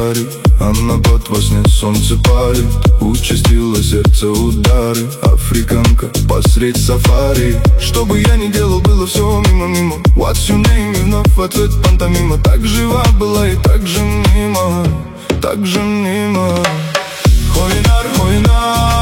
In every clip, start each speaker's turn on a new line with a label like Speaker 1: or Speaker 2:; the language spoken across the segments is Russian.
Speaker 1: жарит, а на под во сне солнце палит. Участило сердце удары, африканка посредь сафари. Что бы я ни делал, было все мимо-мимо. What's your name? И вновь в ответ пантомима. Так жива была и так же мимо, так же мимо. Хойнар, хойнар.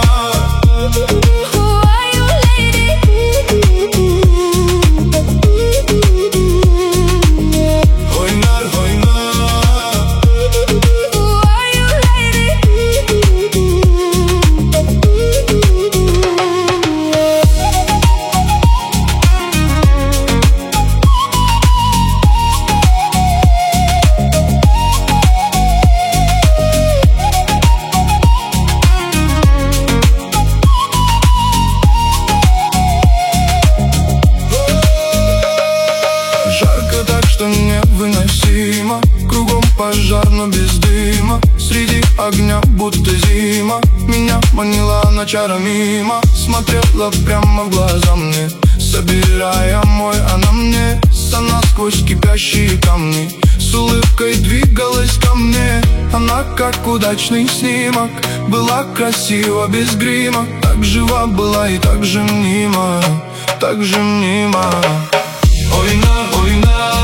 Speaker 2: Что невыносимо, кругом пожар, но без дыма. Среди огня будто зима. Меня манила она чаром мимо. Смотрела прямо в глаза мне, собирая мой анамнез. Она сквозь кипящие камни с улыбкой двигалась ко мне. Она как удачный снимок, была красива без грима. Так жива была и так же мнима, так же мнима. Ойна, ойна.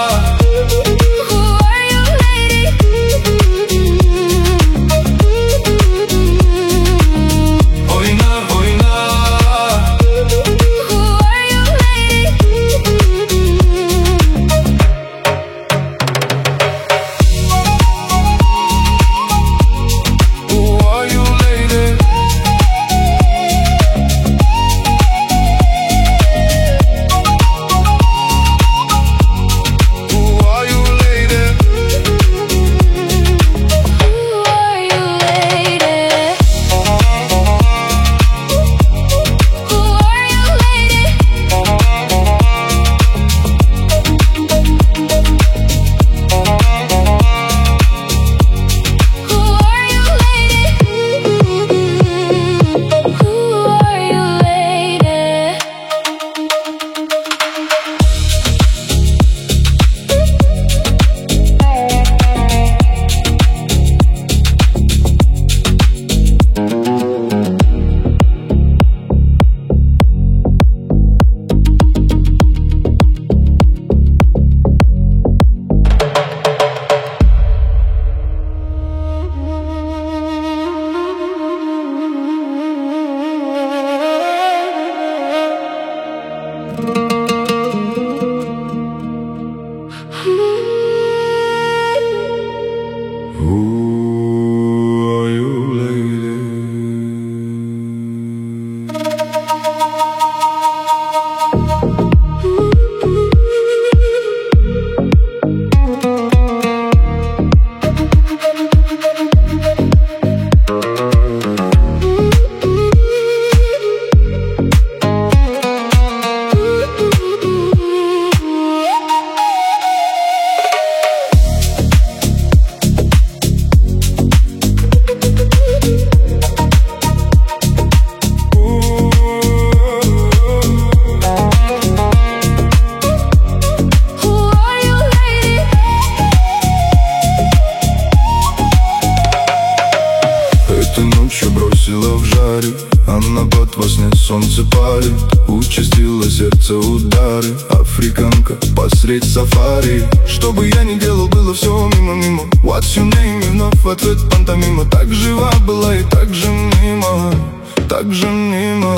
Speaker 1: В жаре, а на под во сне солнце палит. Участило сердце удары, африканка посредь сафари. Что бы я ни делал, было все мимо-мимо. What's your name? И вновь в ответ пантомима. Так жива была и так же мимо, так же мимо.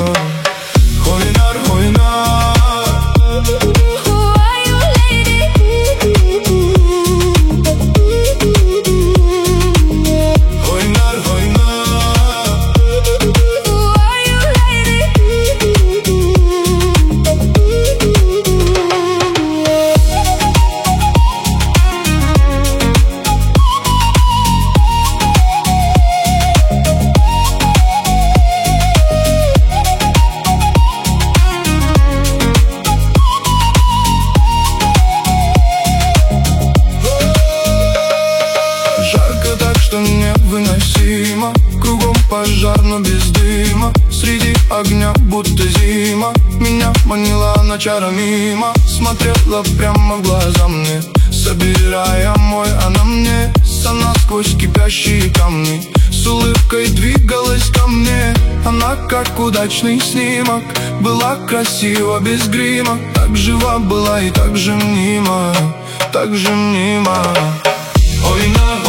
Speaker 1: Хойнар, хойнар.
Speaker 2: Что невыносимо, кругом пожар, но без дыма. Среди огня будто зима. Меня манила она чаром мимо. Смотрела прямо в глаза мне, собирая мой анамнез. пробивалась она сквозь кипящие камни. С улыбкой двигалась ко мне. Она, как удачный снимок, была красива без грима. Так жива была и так же мнима, так же мнима. Ой,